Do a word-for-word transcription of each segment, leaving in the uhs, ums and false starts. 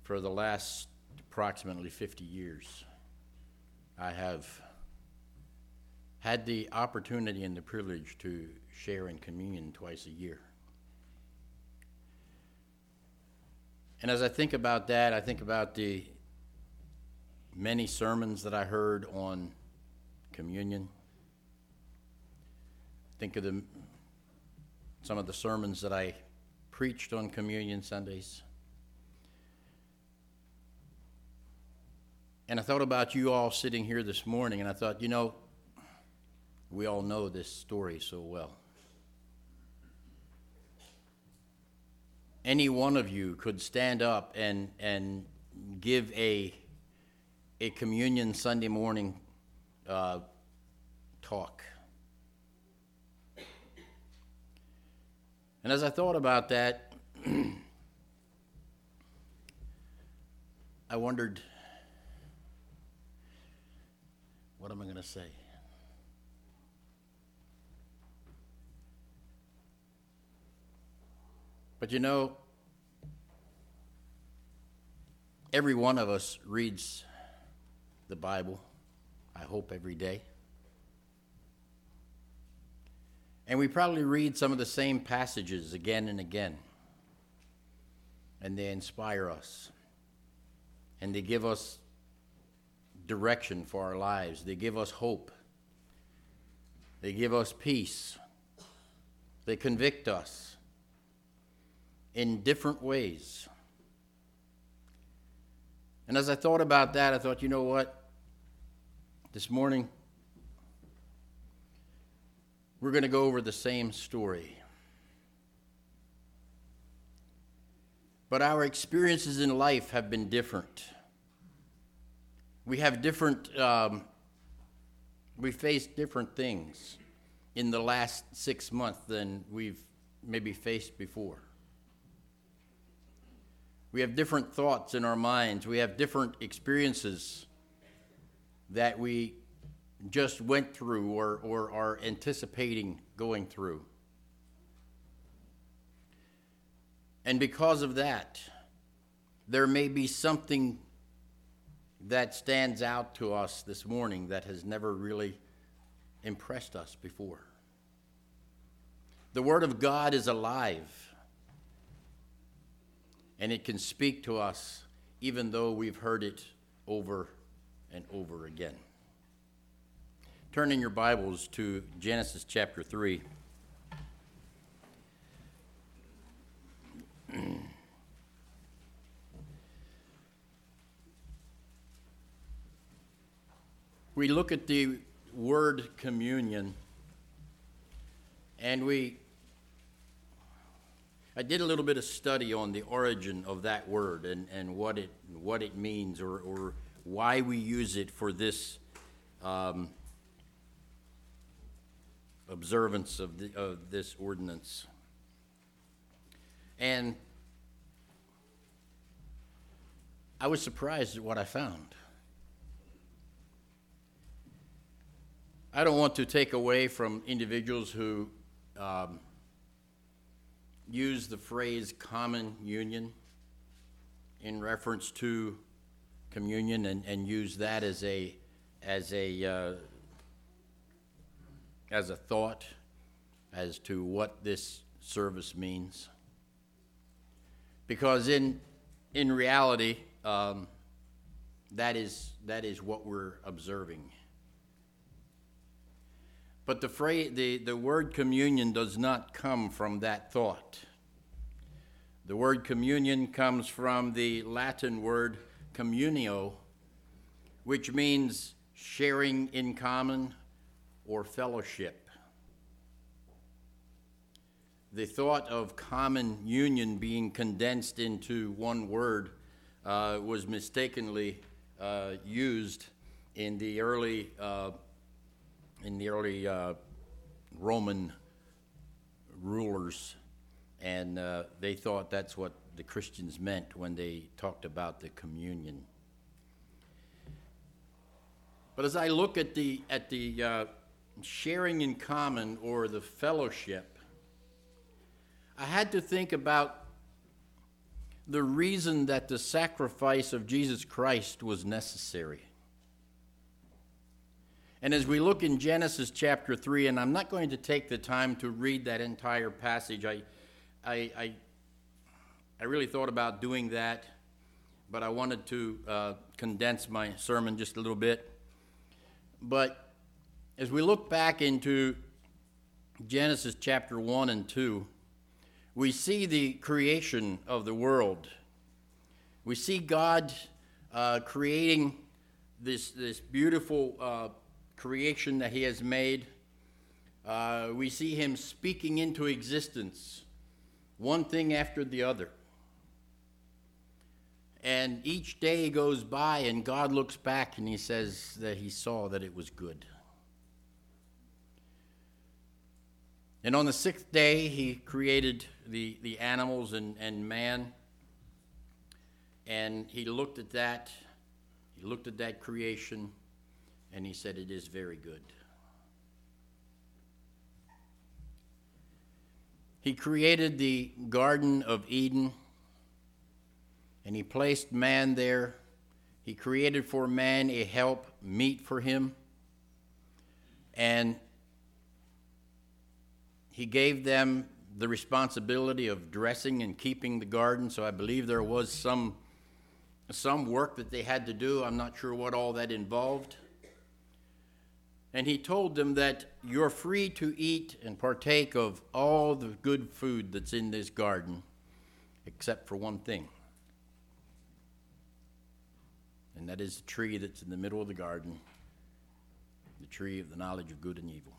For the last approximately fifty years, I have had the opportunity and the privilege to share in communion twice a year. And as I think about that, I think about the many sermons that I heard on communion. Think of the, some of the sermons that I preached on communion Sundays. And I thought about you all sitting here this morning, and I thought, you know, we all know this story so well. Any one of you could stand up and and give a a communion Sunday morning uh, talk. And as I thought about that, I wondered, what am I going to say? But you know, every one of us reads the Bible, I hope every day. And we probably read some of the same passages again and again. And they inspire us. And they give us direction for our lives. They give us hope. They give us peace. They convict us in different ways. And as I thought about that, I thought, you know what? This morning, we're going to go over the same story. But our experiences in life have been different. We have different, um, we face different things in the last six months than we've maybe faced before. We have different thoughts in our minds. We have different experiences that we just went through or, or are anticipating going through. And because of that, there may be something that stands out to us this morning that has never really impressed us before. The Word of God is alive. And it can speak to us even though we've heard it over and over again. Turn in your Bibles to Genesis chapter three. We look at the word communion, and we I did a little bit of study on the origin of that word and, and what it what it means or, or why we use it for this um, observance of, the, of this ordinance. And I was surprised at what I found. I don't want to take away from individuals who um, use the phrase common union in reference to communion and, and use that as a as a uh, as a thought as to what this service means. Because in in reality, um, that is that is what we're observing. But the phrase, the, the word communion does not come from that thought. The word communion comes from the Latin word communio, which means sharing in common or fellowship. The thought of common union being condensed into one word uh, was mistakenly uh, used in the early uh, in the early uh, Roman rulers, and uh, they thought that's what the Christians meant when they talked about the communion. But as I look at the at the uh, sharing in common or the fellowship, I had to think about the reason that the sacrifice of Jesus Christ was necessary. And as we look in Genesis chapter three, and I'm not going to take the time to read that entire passage. I, I, I, I really thought about doing that, but I wanted to uh, condense my sermon just a little bit. But as we look back into Genesis chapter one and two, we see the creation of the world. We see God uh, creating this, this beautiful uh, creation that he has made. Uh, we see him speaking into existence, one thing after the other. And each day goes by and God looks back and he says that he saw that it was good. And on the sixth day, he created the, the animals and, and man. And he looked at that, he looked at that creation, and he said, it is very good. He created the Garden of Eden, and he placed man there. He created for man a help meet for him. And he gave them the responsibility of dressing and keeping the garden. So I believe there was some, some work that they had to do. I'm not sure what all that involved. And he told them that you're free to eat and partake of all the good food that's in this garden, except for one thing. And that is the tree that's in the middle of the garden, the tree of the knowledge of good and evil.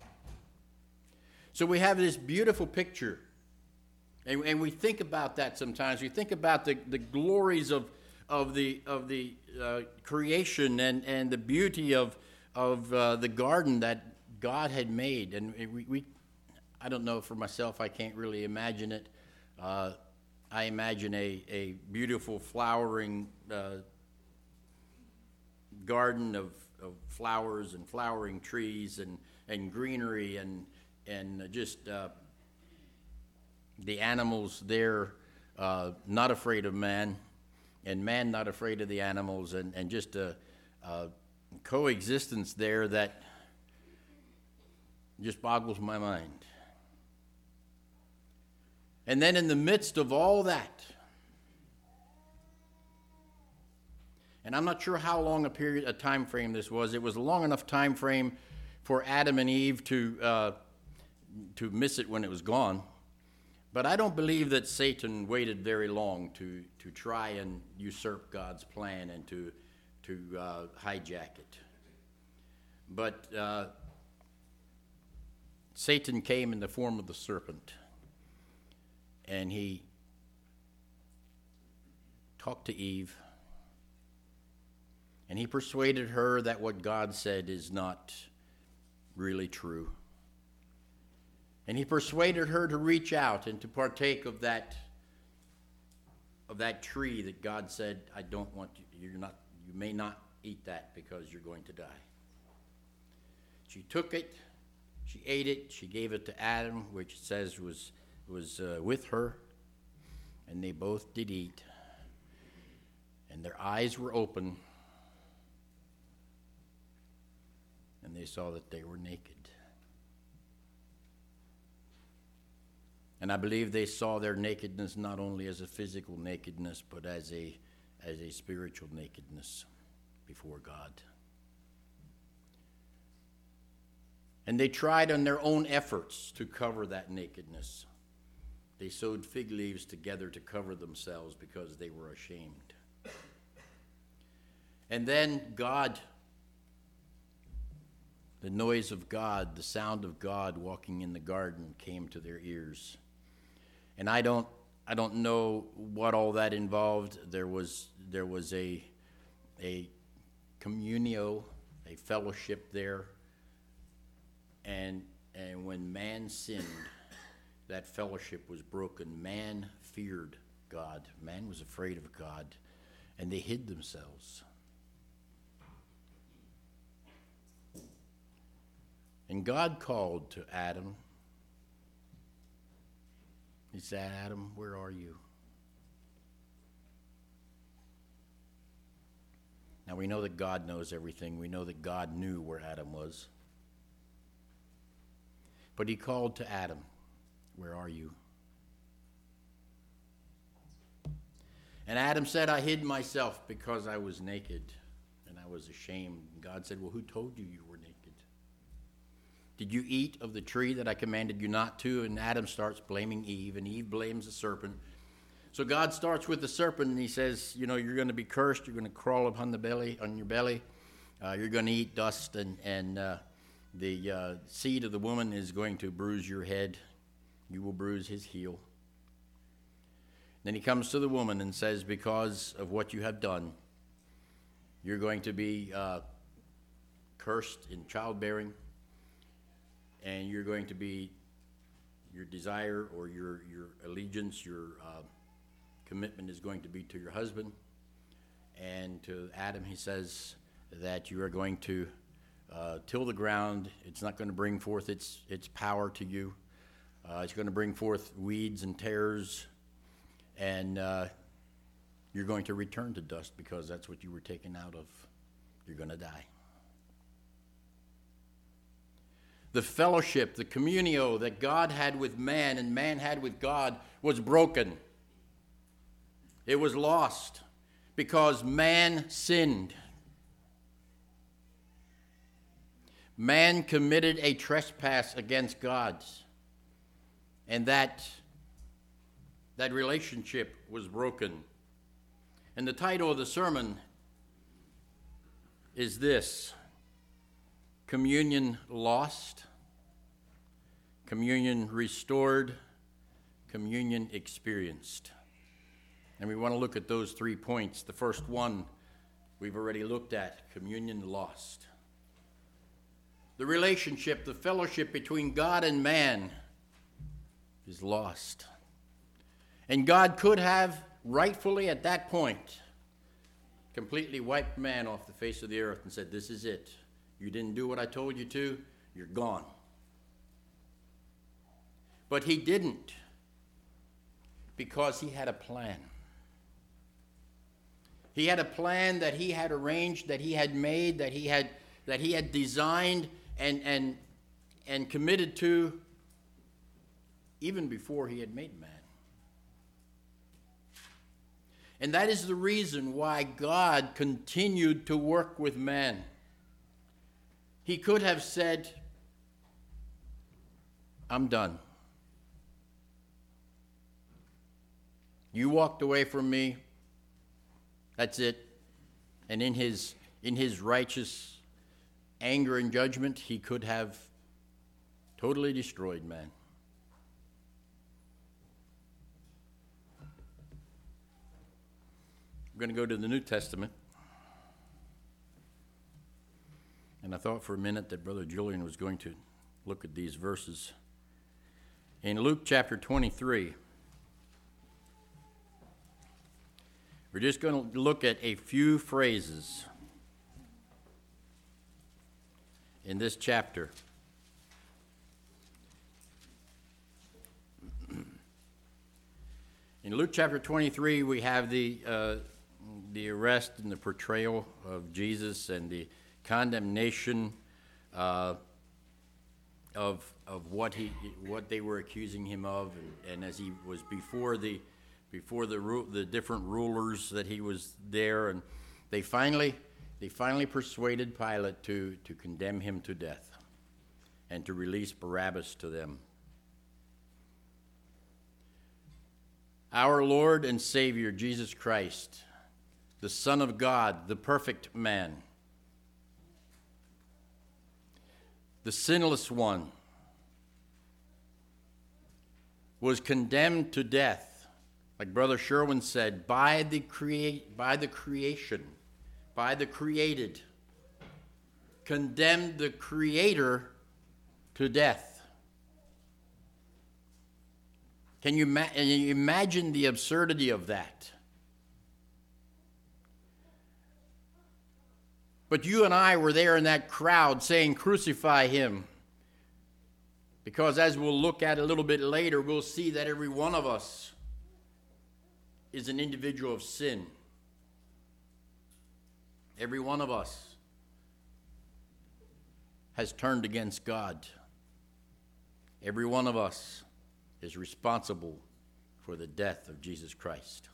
So we have this beautiful picture, and, and we think about that sometimes. We think about the, the glories of, of the, of the uh, creation and, and the beauty of, of uh, the garden that God had made. And we, we, I don't know, for myself, I can't really imagine it. Uh, I imagine a, a beautiful flowering uh, garden of, of flowers and flowering trees and, and greenery and and just uh, the animals there uh, not afraid of man, and man not afraid of the animals, and, and just a, a coexistence there that just boggles my mind. And then in the midst of all that, and I'm not sure how long a period, a time frame this was. It was a long enough time frame for Adam and Eve to uh, to miss it when it was gone. But I don't believe that Satan waited very long to, to try and usurp God's plan and to, to uh, hijack it. But uh, Satan came in the form of the serpent, and he talked to Eve, and he persuaded her that what God said is not really true. And he persuaded her to reach out and to partake of that of that tree that God said, I don't want you, you're not, you may not eat that because you're going to die. She took it, she ate it, she gave it to Adam, which it says was, was uh, with her, and they both did eat. And their eyes were open, and they saw that they were naked. And I believe they saw their nakedness not only as a physical nakedness, but as a, as a spiritual nakedness before God. And they tried on their own efforts to cover that nakedness. They sewed fig leaves together to cover themselves because they were ashamed. And then God, the noise of God, the sound of God walking in the garden came to their ears. And I don't, I don't know what all that involved. There was, there was a, a communio, a fellowship there. And, and when man sinned, that fellowship was broken. Man feared God. Man was afraid of God, and they hid themselves. And God called to Adam. He said, Adam, where are you? we know that God knows everything. We know that God knew where Adam was. But he called to Adam, "Where are you?" And Adam said, "I hid myself because I was naked and I was ashamed." And God said, "Well, who told you you were naked? Did you eat of the tree that I commanded you not to?" And Adam starts blaming Eve, and Eve blames the serpent. So God starts with the serpent, and he says, you know, you're going to be cursed. You're going to crawl upon the belly, on your belly. Uh, you're going to eat dust, and, and uh, the uh, seed of the woman is going to bruise your head. You will bruise his heel. Then he comes to the woman and says, because of what you have done, you're going to be uh, cursed in childbearing, and you're going to be, your desire or your, your allegiance, your uh, commitment is going to be to your husband. And to Adam, he says that you are going to uh, till the ground. It's not going to bring forth its, its power to you. Uh, it's going to bring forth weeds and tares, and uh, you're going to return to dust because that's what you were taken out of. You're going to die. The fellowship, the communio that God had with man and man had with God was broken. It was lost because man sinned. Man committed a trespass against God, and that, that relationship was broken. And the title of the sermon is this: Communion Lost, Communion Restored, Communion Experienced. And we want to look at those three points. The first one we've already looked at, communion lost. The relationship, the fellowship between God and man is lost. And God could have rightfully at that point completely wiped man off the face of the earth and said, this is it. You didn't do what I told you to, you're gone. But he didn't, because he had a plan. He had a plan that he had arranged, that he had made, that he had that he had designed and and and committed to even before he had made man. And that is the reason why God continued to work with man. He could have said, I'm done. You walked away from me. That's it. And in his in his righteous anger and judgment, he could have totally destroyed man. We're going to go to the New Testament. And I thought for a minute that Brother Julian was going to look at these verses. In Luke chapter twenty-three, we're just going to look at a few phrases in this chapter. In Luke chapter twenty-three, we have the uh, the arrest and the portrayal of Jesus and the condemnation uh, of of what he what they were accusing him of, and, and as he was before the before the the different rulers that he was there, and they finally they finally persuaded Pilate to to condemn him to death and to release Barabbas to them. Our Lord and Savior Jesus Christ, the Son of God, the perfect man, the sinless one, was condemned to death, like Brother Sherwin said, by the create, by the creation, by the created, condemned the Creator to death. Can you ma- imagine the absurdity of that? But you and I were there in that crowd saying, crucify him. Because as we'll look at a little bit later, we'll see that every one of us is an individual of sin. Every one of us has turned against God. Every one of us is responsible for the death of Jesus Christ.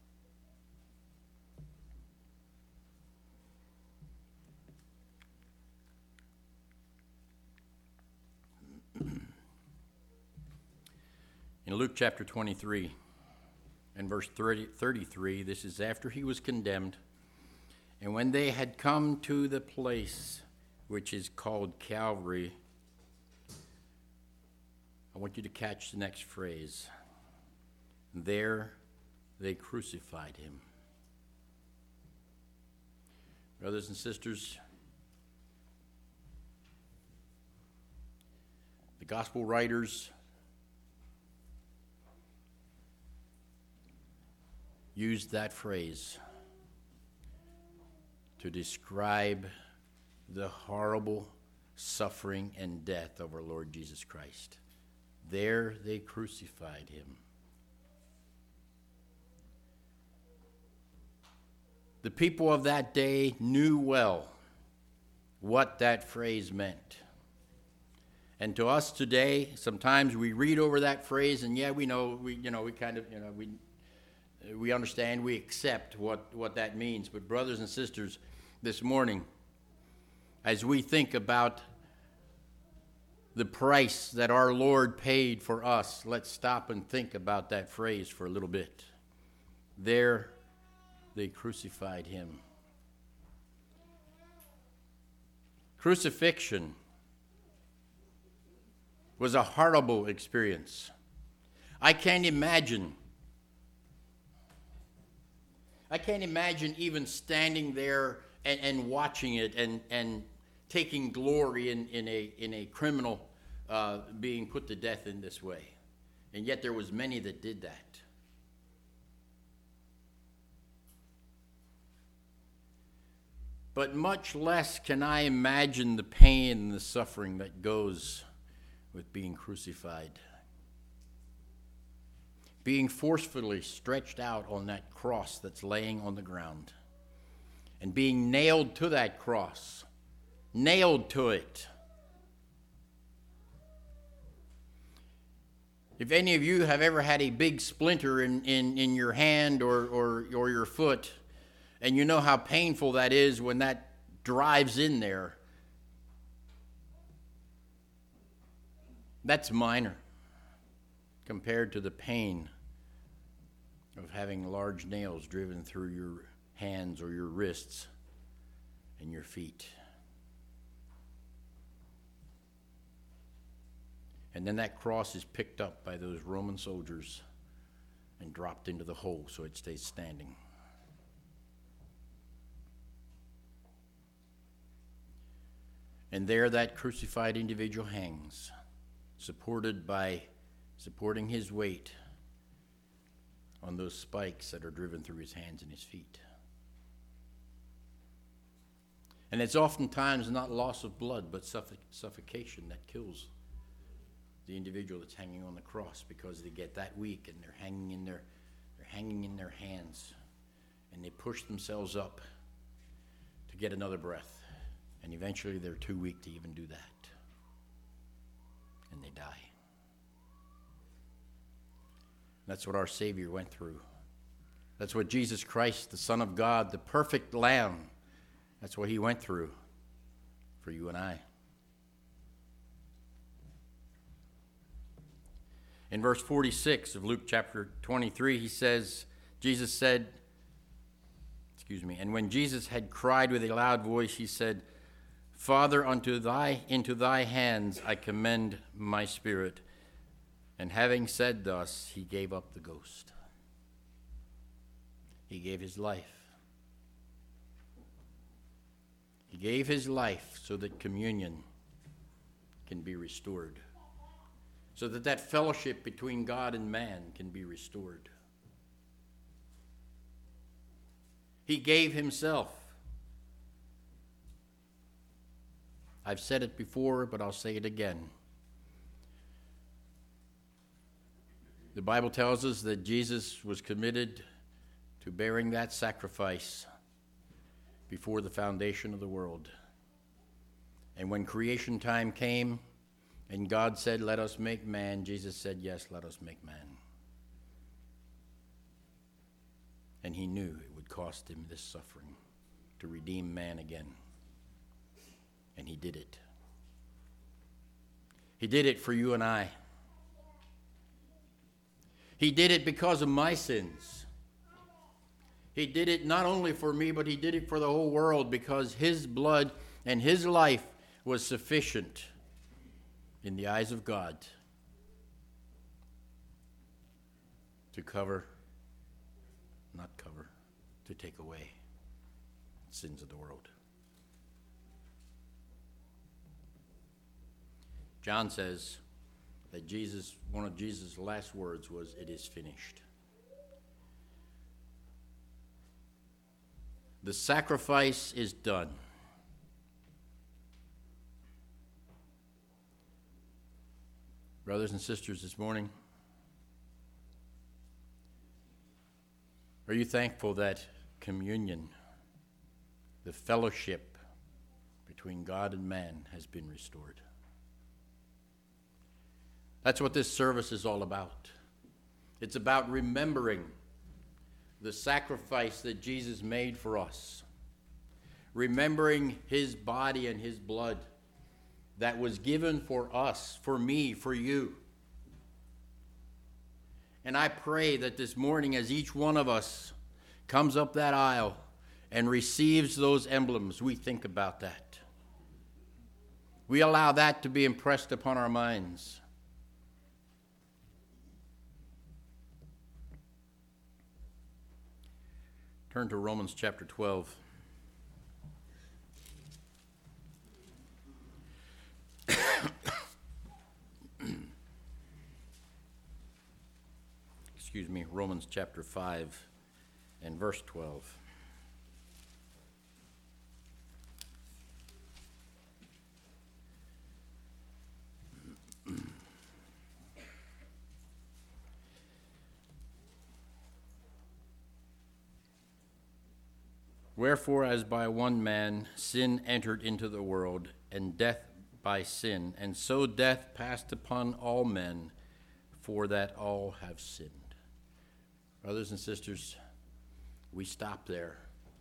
In Luke chapter twenty-three and verse thirty, thirty-three, this is after he was condemned. And when they had come to the place which is called Calvary, I want you to catch the next phrase. There they crucified him. Brothers and sisters, the gospel writers used that phrase to describe the horrible suffering and death of our Lord Jesus Christ. There they crucified him. The people of that day knew well what that phrase meant. And to us today, sometimes we read over that phrase, and yeah, we know, we you know, we kind of, you know, we we understand, we accept what, what that means. But brothers and sisters, this morning, as we think about the price that our Lord paid for us, let's stop and think about that phrase for a little bit. There they crucified him. Crucifixion was a horrible experience. I can't imagine. I can't imagine even standing there and, and watching it and, and taking glory in, in a in a criminal uh, being put to death in this way. And yet there was many that did that. But much less can I imagine the pain and the suffering that goes with being crucified. Being forcefully stretched out on that cross that's laying on the ground. And being nailed to that cross. Nailed to it. If any of you have ever had a big splinter in, in, in your hand or, or, or your foot, and you know how painful that is when that drives in there, that's minor compared to the pain of having large nails driven through your hands or your wrists and your feet. And then that cross is picked up by those Roman soldiers and dropped into the hole so it stays standing. And there that crucified individual hangs, supported by, supporting his weight on those spikes that are driven through his hands and his feet. And it's oftentimes not loss of blood, but suffoc- suffocation that kills the individual that's hanging on the cross, because they get that weak and they're hanging in their, they're hanging in their hands, and they push themselves up to get another breath. And eventually they're too weak to even do that. And they die. That's what our Savior went through. That's what Jesus Christ, the Son of God, the perfect Lamb, that's what he went through for you and I. In verse forty-six of Luke chapter twenty-three, he says, Jesus said, excuse me, and when Jesus had cried with a loud voice, he said, Father, unto thy into thy hands I commend my spirit. And having said thus, he gave up the ghost. He gave his life. He gave his life so that communion can be restored. So that that fellowship between God and man can be restored. He gave himself. I've said it before, but I'll say it again. The Bible tells us that Jesus was committed to bearing that sacrifice before the foundation of the world. And when creation time came and God said, let us make man, Jesus said, yes, let us make man. And he knew it would cost him this suffering to redeem man again. And he did it. He did it for you and I. He did it because of my sins. He did it not only for me, but he did it for the whole world, because his blood and his life was sufficient in the eyes of God to cover, not cover, to take away the sins of the world. John says that Jesus, one of Jesus' last words was, "It is finished." The sacrifice is done. Brothers and sisters, this morning, are you thankful that communion, the fellowship between God and man, has been restored? That's what this service is all about. It's about remembering the sacrifice that Jesus made for us, remembering his body and his blood that was given for us, for me, for you. And I pray that this morning, as each one of us comes up that aisle and receives those emblems, we think about that. We allow that to be impressed upon our minds. Turn to Romans chapter twelve. Excuse me, Romans chapter five and verse twelve. Wherefore, as by one man sin entered into the world, and death by sin, and so death passed upon all men, for that all have sinned. Brothers and sisters, we stop there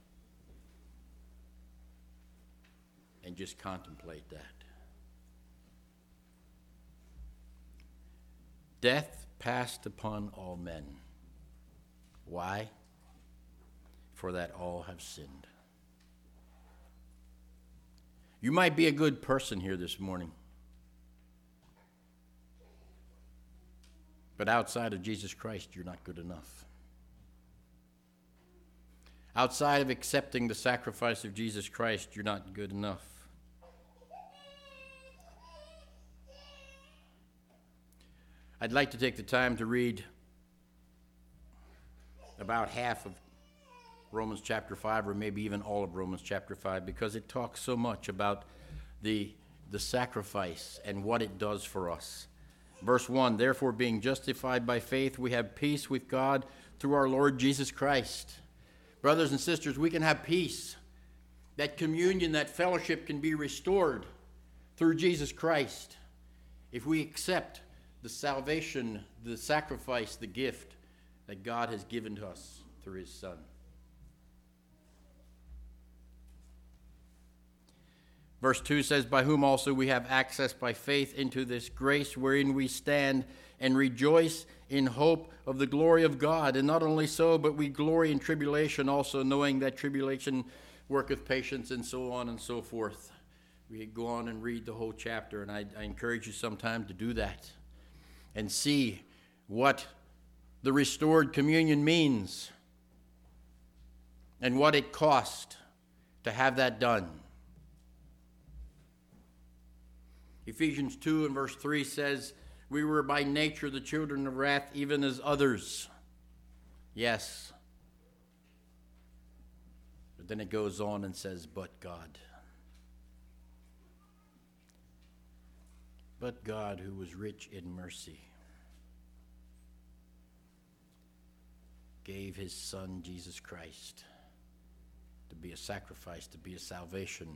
and just contemplate that. Death passed upon all men. Why? For that all have sinned. You might be a good person here this morning, but outside of Jesus Christ, you're not good enough. Outside of accepting the sacrifice of Jesus Christ, you're not good enough. I'd like to take the time to read about half of Romans chapter five, or maybe even all of Romans chapter five, because it talks so much about the, the sacrifice and what it does for us. Verse one, therefore being justified by faith, we have peace with God through our Lord Jesus Christ. Brothers and sisters, we can have peace. That communion, that fellowship can be restored through Jesus Christ if we accept the salvation, the sacrifice, the gift that God has given to us through his Son. Verse two says, by whom also we have access by faith into this grace wherein we stand and rejoice in hope of the glory of God. And not only so, but we glory in tribulation also, knowing that tribulation worketh patience, and so on and so forth. We go on and read the whole chapter, and I, I encourage you sometime to do that and see what the restored communion means and what it cost to have that done. Ephesians two and verse three says, we were by nature the children of wrath, even as others. Yes. But then it goes on and says, but God. But God, who was rich in mercy, gave his Son, Jesus Christ, to be a sacrifice, to be a salvation,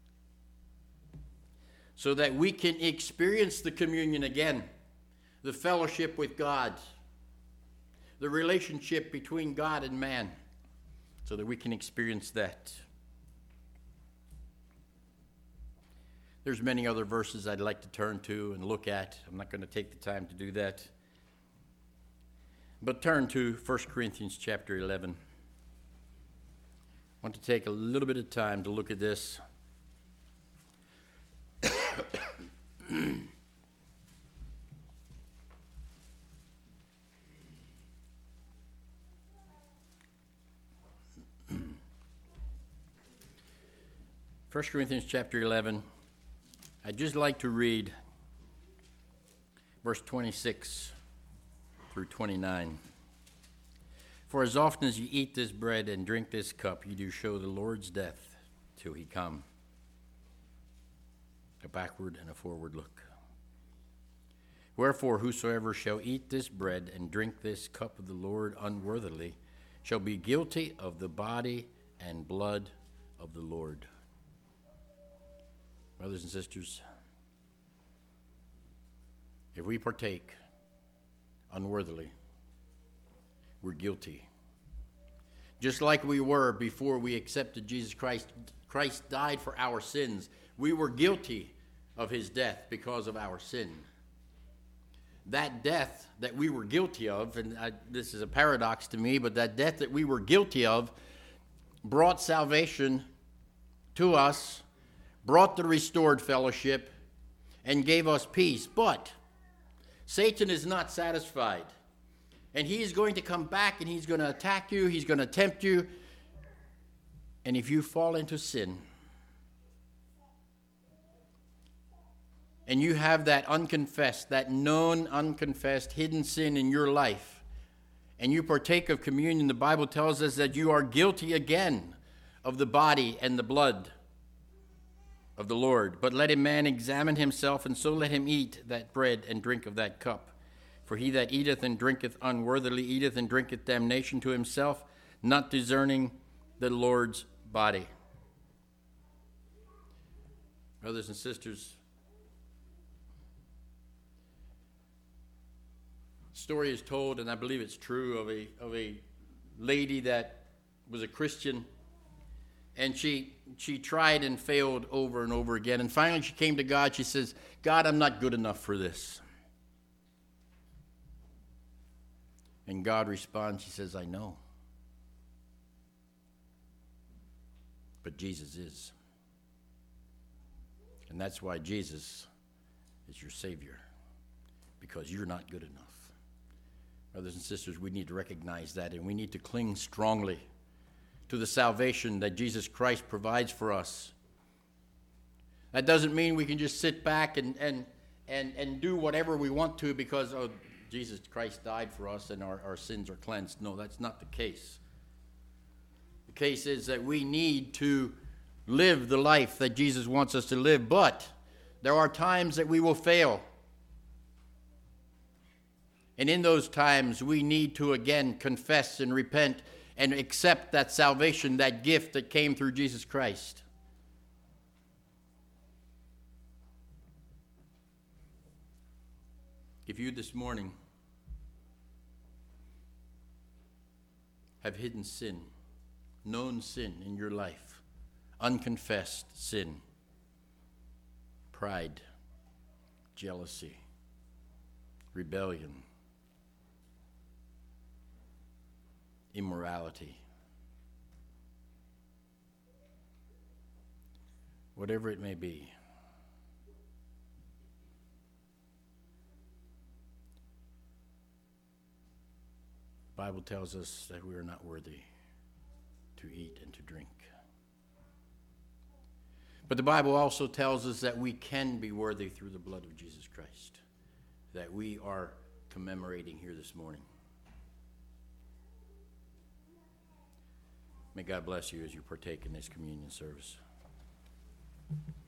so that we can experience the communion again, the fellowship with God, the relationship between God and man, so that we can experience that. There's many other verses I'd like to turn to and look at. I'm not going to take the time to do that. But turn to First Corinthians chapter eleven. I want to take a little bit of time to look at this. First Corinthians chapter eleven. I'd just like to read verse twenty-six through twenty-nine. For as often as you eat this bread and drink this cup, you do show the Lord's death till he come. A backward and a forward look. Wherefore, whosoever shall eat this bread and drink this cup of the Lord unworthily shall be guilty of the body and blood of the Lord. Brothers and sisters, if we partake unworthily, we're guilty. Just like we were before we accepted Jesus Christ. Christ died for our sins. We were guilty of his death because of our sin. That death that we were guilty of, and I, this is a paradox to me, but that death that we were guilty of brought salvation to us, brought the restored fellowship, and gave us peace. But Satan is not satisfied. And he's going to come back and he's going to attack you. He's going to tempt you. And if you fall into sin, and you have that unconfessed, that known, unconfessed, hidden sin in your life, and you partake of communion, the Bible tells us that you are guilty again of the body and the blood of the Lord. But let a man examine himself, and so let him eat that bread and drink of that cup. For he that eateth and drinketh unworthily eateth and drinketh damnation to himself, not discerning the Lord's body. Brothers and sisters, story is told, and I believe it's true, of a of a lady that was a Christian, and she she tried and failed over and over again, and finally she came to God. She says, God, I'm not good enough for this. And God responds, he says, I know. But Jesus is. And that's why Jesus is your Savior, because you're not good enough. Brothers and sisters, we need to recognize that, and we need to cling strongly to the salvation that Jesus Christ provides for us. That doesn't mean we can just sit back and and and, and do whatever we want to because oh, Jesus Christ died for us and our, our sins are cleansed. No, that's not the case. The case is that we need to live the life that Jesus wants us to live, but there are times that we will fail. And in those times, we need to again confess and repent and accept that salvation, that gift that came through Jesus Christ. If you this morning have hidden sin, known sin in your life, unconfessed sin, pride, jealousy, rebellion, immorality, whatever it may be, the Bible tells us that we are not worthy to eat and to drink. But the Bible also tells us that we can be worthy through the blood of Jesus Christ, that we are commemorating here this morning. May God bless you as you partake in this communion service.